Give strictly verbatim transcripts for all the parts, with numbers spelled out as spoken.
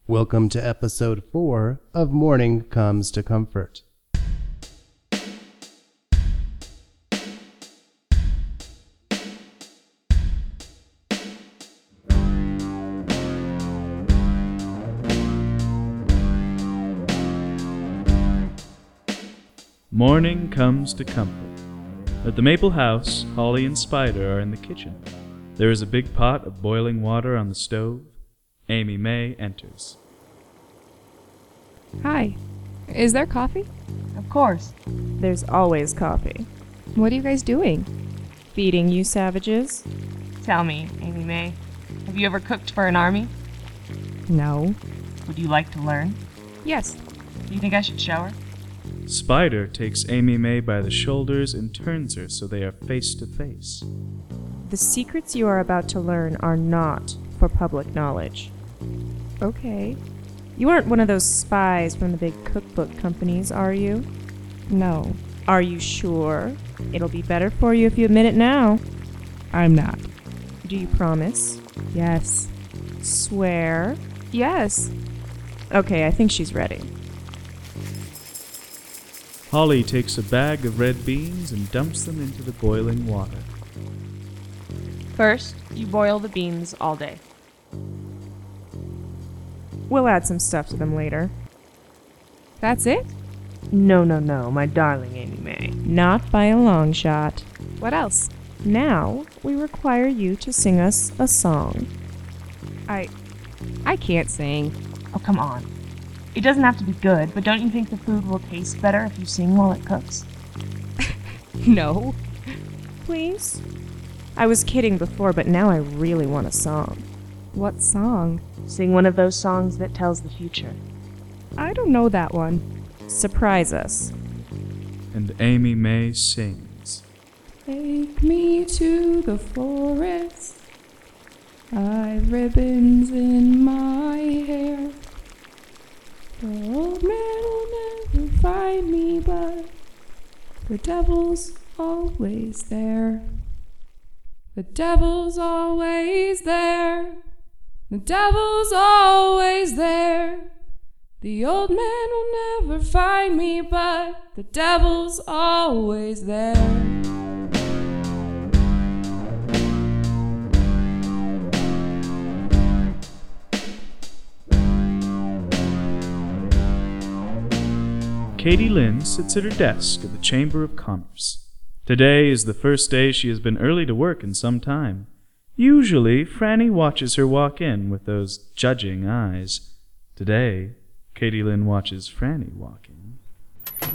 Welcome to episode four of Morning Comes to Comfort. Morning comes to comfort. At the Maple House, Holly and Spider are in the kitchen. There is a big pot of boiling water on the stove. Amy May enters. Hi. Is there coffee? Of course. There's always coffee. What are you guys doing? Feeding you savages? Tell me, Amy May, have you ever cooked for an army? No. Would you like to learn? Yes. Do you think I should show her? Spider takes Amy May by the shoulders and turns her so they are face to face. The secrets you are about to learn are not for public knowledge. Okay. You aren't one of those spies from the big cookbook companies, are you? No, Are you sure? It'll be better for you if you admit it now. I'm not. Do you promise? Yes. Swear? Yes. Okay, I think she's ready. Holly takes a bag of red beans and dumps them into the boiling water. First, you boil the beans all day. We'll add some stuff to them later. That's it? No, no, no, my darling Amy May. Not by a long shot. What else? Now, we require you to sing us a song. I... I can't sing. Oh, come on. It doesn't have to be good, but don't you think the food will taste better if you sing while it cooks? No. Please? I was kidding before, but now I really want a song. What song? Sing one of those songs that tells the future. I don't know that one. Surprise us. And Amy May sings. Take me to the forest. I've ribbons in my hair. The old man will never find me, but the devil's always there. The devil's always there. The devil's always there. The old man will never find me, but the devil's always there. Katie Lynn sits at her desk at the Chamber of Commerce. Today is the first day she has been early to work in some time. Usually, Franny watches her walk in with those judging eyes. Today, Katie Lynn watches Franny walk in.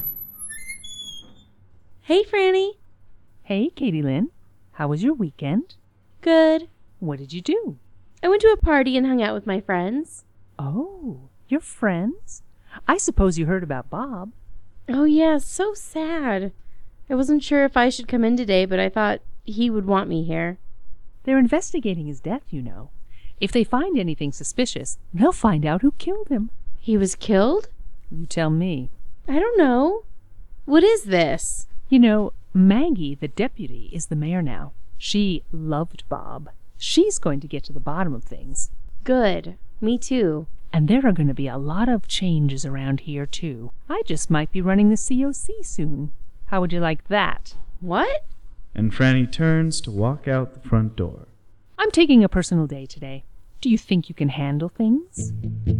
Hey, Franny. Hey, Katie Lynn. How was your weekend? Good. What did you do? I went to a party and hung out with my friends. Oh, your friends? I suppose you heard about Bob. Oh, yeah, so sad. I wasn't sure if I should come in today, but I thought he would want me here. They're investigating his death, you know. If they find anything suspicious, they'll find out who killed him. He was killed? You tell me. I don't know. What is this? You know, Maggie, the deputy, is the mayor now. She loved Bob. She's going to get to the bottom of things. Good. Me too. And there are going to be a lot of changes around here, too. I just might be running the C O C soon. How would you like that? What? And Franny turns to walk out the front door. I'm taking a personal day today. Do you think you can handle things?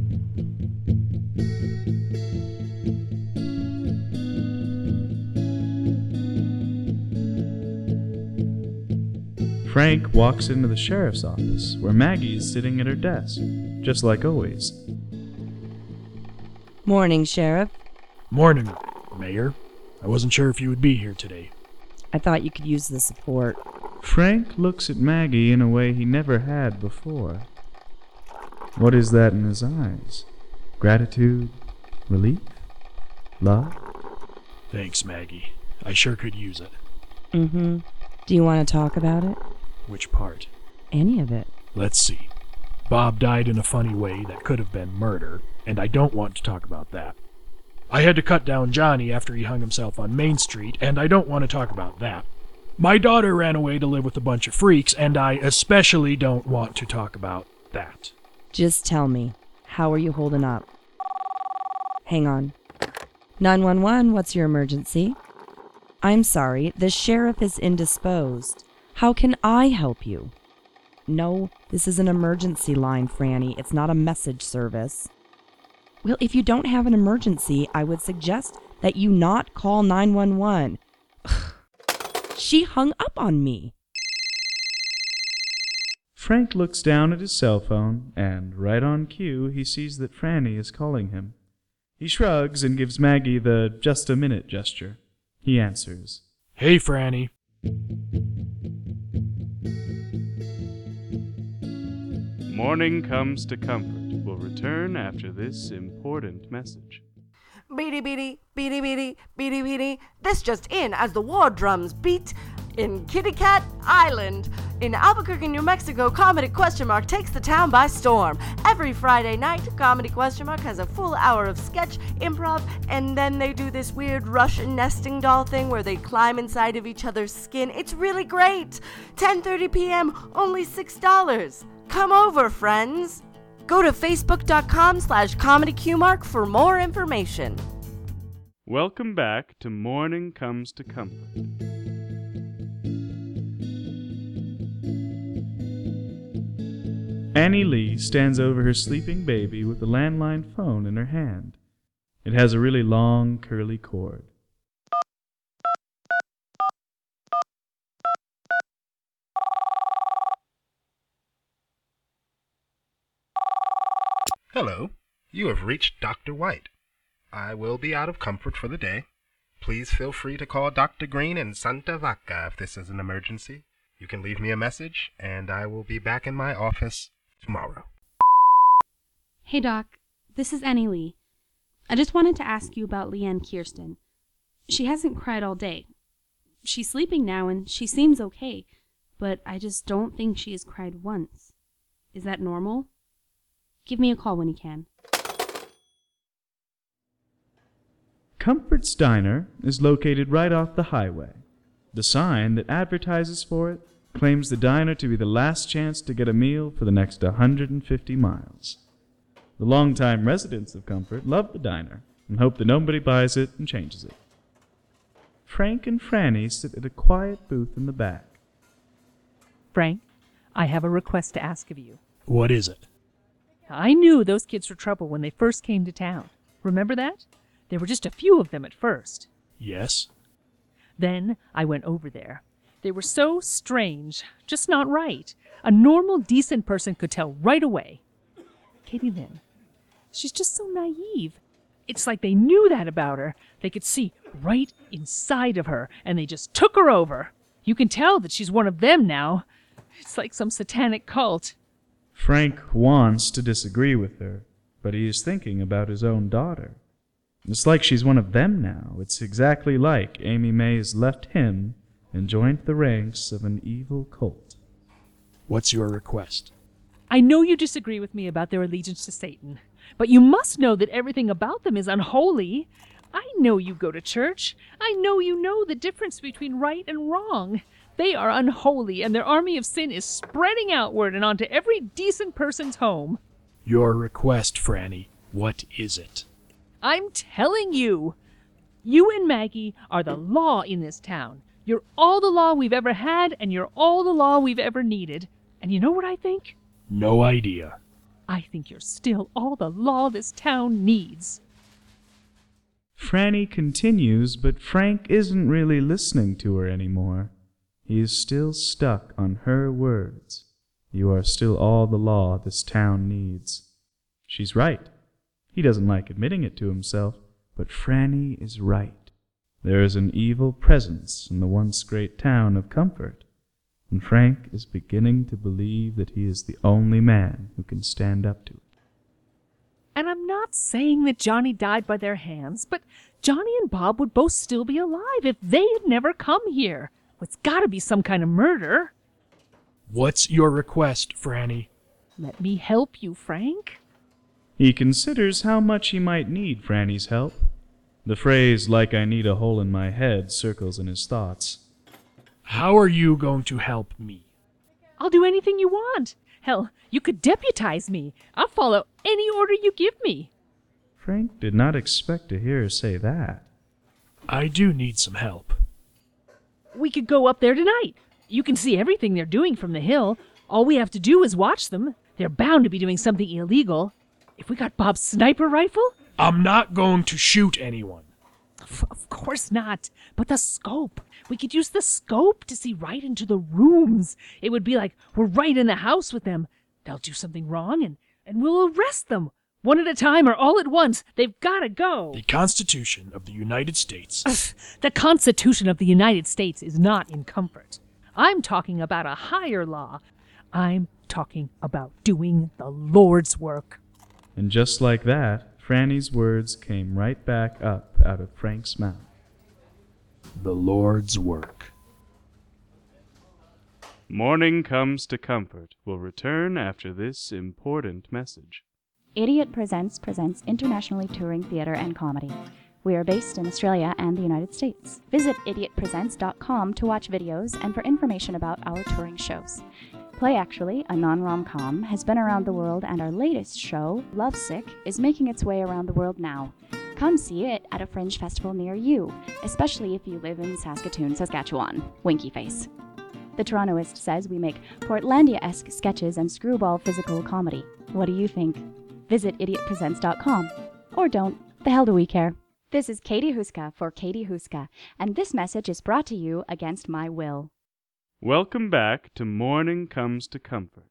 Frank walks into the sheriff's office, where Maggie is sitting at her desk, just like always. Morning, Sheriff. Morning, Mayor. I wasn't sure if you would be here today. I thought you could use the support. Frank looks at Maggie in a way he never had before. What is that in his eyes? Gratitude? Relief? Love? Thanks, Maggie. I sure could use it. Mm-hmm. Do you want to talk about it? Which part? Any of it. Let's see. Bob died in a funny way that could have been murder, and I don't want to talk about that. I had to cut down Johnny after he hung himself on Main Street, and I don't want to talk about that. My daughter ran away to live with a bunch of freaks, and I especially don't want to talk about that. Just tell me, How are you holding up? Hang on. nine one one, what's your emergency? I'm sorry, the sheriff is indisposed. How can I help you? No, this is an emergency line, Franny. It's not a message service. Well, if you don't have an emergency, I would suggest that you not call nine one one. She hung up on me. Frank looks down at his cell phone, and right on cue, he sees that Franny is calling him. He shrugs and gives Maggie the just a minute gesture. He answers. Hey, Franny. Morning Comes to Comfort will return after this important message. Beady beady, beady beady, beady beady. This just in as the war drums beat in Kitty Cat Island. In Albuquerque, New Mexico, Comedy Question Mark takes the town by storm. Every Friday night, Comedy Question Mark has a full hour of sketch, improv, and then they do this weird Russian nesting doll thing where they climb inside of each other's skin. It's really great. ten thirty p.m., only six dollars. Come over, friends. Go to facebook.com slash comedyqmark for more information. Welcome back to Morning Comes to Comfort. Annie Lee stands over her sleeping baby with a landline phone in her hand. It has a really long, curly cord. Hello, you have reached Doctor White. I will be out of comfort for the day. Please feel free to call Doctor Green in Santa Vaca if this is an emergency. You can leave me a message, and I will be back in my office tomorrow. Hey, Doc. This is Annie Lee. I just wanted to ask you about Leanne Kirsten. She hasn't cried all day. She's sleeping now, and she seems okay, but I just don't think she has cried once. Is that normal? Give me a call when you can. Comfort's Diner is located right off the highway. The sign that advertises for it claims the diner to be the last chance to get a meal for the next one hundred fifty miles. The longtime residents of Comfort love the diner and hope that nobody buys it and changes it. Frank and Franny sit at a quiet booth in the back. Frank, I have a request to ask of you. What is it? I knew those kids were trouble when they first came to town. Remember that? There were just a few of them at first. Yes. Then I went over there. They were so strange, just not right. A normal, decent person could tell right away. Katie Lynn, she's just so naive. It's like they knew that about her. They could see right inside of her, and they just took her over. You can tell that she's one of them now. It's like some satanic cult. Frank wants to disagree with her, but he is thinking about his own daughter. It's like she's one of them now. It's exactly like Amy May's left him and joined the ranks of an evil cult. What's your request? I know you disagree with me about their allegiance to Satan, but you must know that everything about them is unholy. I know you go to church. I know you know the difference between right and wrong. They are unholy, and their army of sin is spreading outward and onto every decent person's home. Your request, Franny. What is it? I'm telling you. You and Maggie are the law in this town. You're all the law we've ever had, and you're all the law we've ever needed. And you know what I think? No idea. I think you're still all the law this town needs. Franny continues, but Frank isn't really listening to her anymore. He is still stuck on her words. You are still all the law this town needs. She's right. He doesn't like admitting it to himself, but Franny is right. There is an evil presence in the once great town of Comfort, and Frank is beginning to believe that he is the only man who can stand up to it. And I'm not saying that Johnny died by their hands, but Johnny and Bob would both still be alive if they had never come here. It's got to be some kind of murder. What's your request, Franny? Let me help you, Frank. He considers how much he might need Franny's help. The phrase, like I need a hole in my head, circles in his thoughts. How are you going to help me? I'll do anything you want. Hell, you could deputize me. I'll follow any order you give me. Frank did not expect to hear her say that. I do need some help. We could go up there tonight. You can see everything they're doing from the hill. All we have to do is watch them. They're bound to be doing something illegal. If we got Bob's sniper rifle? I'm not going to shoot anyone. F- of course not. But the scope. We could use the scope to see right into the rooms. It would be like we're right in the house with them. They'll do something wrong and, and we'll arrest them. One at a time or all at once. They've got to go. The Constitution of the United States. The Constitution of the United States is not in Comfort. I'm talking about a higher law. I'm talking about doing the Lord's work. And just like that, Franny's words came right back up out of Frank's mouth. The Lord's work. Morning Comes to Comfort will return after this important message. Idiot Presents presents internationally touring theater and comedy. We are based in Australia and the United States. Visit idiot presents dot com to watch videos and for information about our touring shows. Play Actually, a non-rom-com, has been around the world, and our latest show, Lovesick, is making its way around the world now. Come see it at a fringe festival near you, especially if you live in Saskatoon, Saskatchewan. Winky face. The Torontoist says we make Portlandia-esque sketches and screwball physical comedy. What do you think? Visit idiot presents dot com. Or don't. The hell do we care? This is Katie Huska for Katie Huska, and this message is brought to you against my will. Welcome back to Morning Comes to Comfort.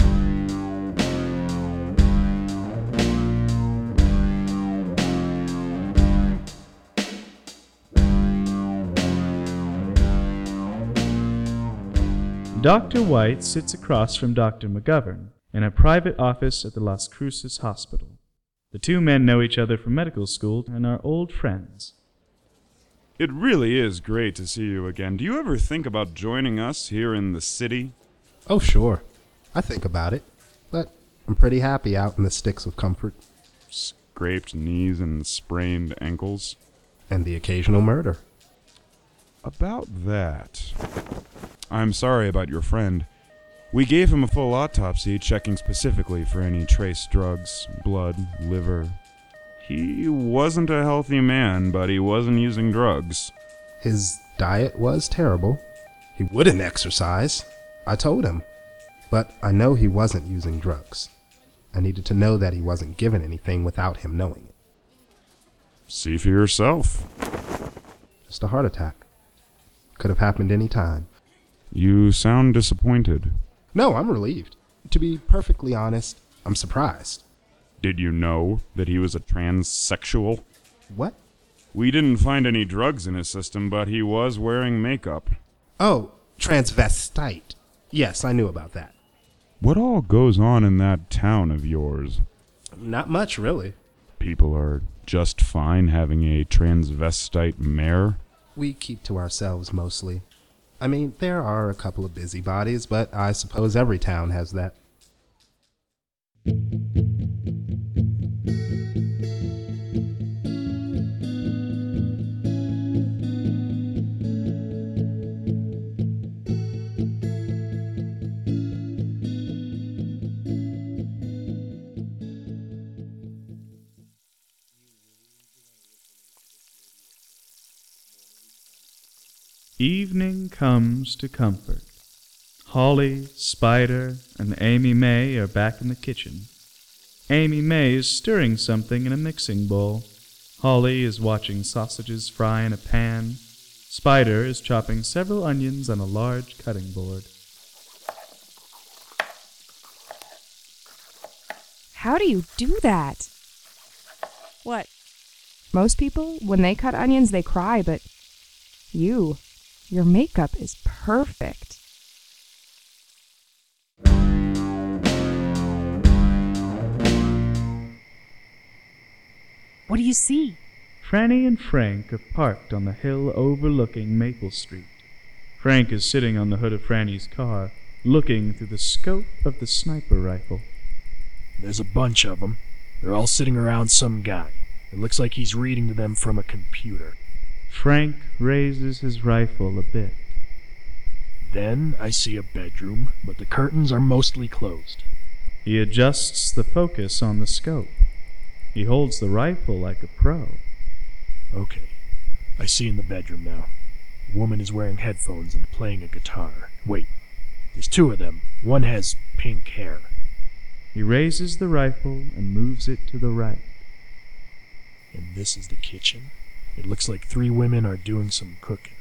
Doctor White sits across from Doctor McGovern in a private office at the Las Cruces Hospital. The two men know each other from medical school and are old friends. It really is great to see you again. Do you ever think about joining us here in the city? Oh, sure. I think about it. But I'm pretty happy out in the sticks of comfort. Scraped knees and sprained ankles. And the occasional murder. About that, I'm sorry about your friend. We gave him a full autopsy, checking specifically for any trace drugs, blood, liver. He wasn't a healthy man, but he wasn't using drugs. His diet was terrible. He wouldn't exercise. I told him. But I know he wasn't using drugs. I needed to know that he wasn't given anything without him knowing it. See for yourself. Just a heart attack. Could have happened any time. You sound disappointed. No, I'm relieved. To be perfectly honest, I'm surprised. Did you know that he was a transsexual? What? We didn't find any drugs in his system, but he was wearing makeup. Oh, transvestite. Yes, I knew about that. What all goes on in that town of yours? Not much, really. People are just fine having a transvestite mayor? We keep to ourselves mostly. I mean, there are a couple of busybodies, but I suppose every town has that. Evening comes to Comfort. Holly, Spider, and Amy May are back in the kitchen. Amy May is stirring something in a mixing bowl. Holly is watching sausages fry in a pan. Spider is chopping several onions on a large cutting board. How do you do that? What? Most people, when they cut onions, they cry, but you, your makeup is perfect. What do you see? Franny and Frank are parked on the hill overlooking Maple Street. Frank is sitting on the hood of Franny's car, looking through the scope of the sniper rifle. There's a bunch of them. They're all sitting around some guy. It looks like he's reading to them from a computer. Frank raises his rifle a bit. Then I see a bedroom, but the curtains are mostly closed. He adjusts the focus on the scope. He holds the rifle like a pro. Okay, I see in the bedroom now. A woman is wearing headphones and playing a guitar. Wait, there's two of them. One has pink hair. He raises the rifle and moves it to the right. And this is the kitchen. It looks like three women are doing some cooking.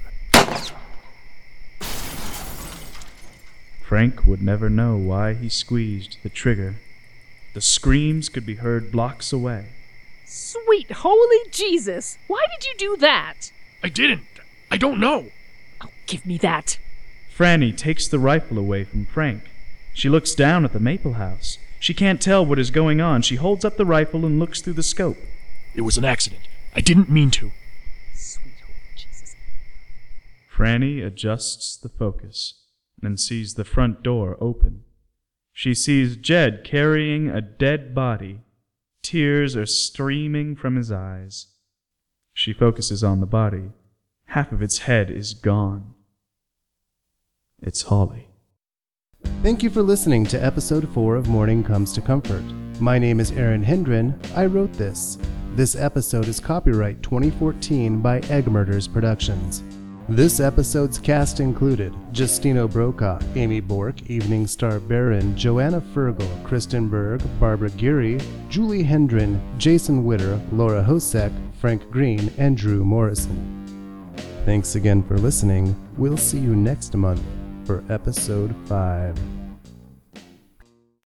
Frank would never know why he squeezed the trigger. The screams could be heard blocks away. Sweet holy Jesus! Why did you do that? I didn't. I don't know. Oh, give me that. Franny takes the rifle away from Frank. She looks down at the Maple House. She can't tell what is going on. She holds up the rifle and looks through the scope. It was an accident. I didn't mean to. Sweet holy Jesus. Franny adjusts the focus and sees the front door open. She sees Jed carrying a dead body. Tears are streaming from his eyes. She focuses on the body. Half of its head is gone. It's Holly. Thank you for listening to episode four of Morning Comes to Comfort. My name is Aaron Hendren. I wrote this. This episode is copyright twenty fourteen by Egg Murders Productions. This episode's cast included Justino Brokaw, Amy Bork, Evening Star Baron, Joanna Fergal, Kristen Berg, Barbara Geary, Julie Hendren, Jason Witter, Laura Hosek, Frank Green, and Drew Morrison. Thanks again for listening. We'll see you next month for episode five.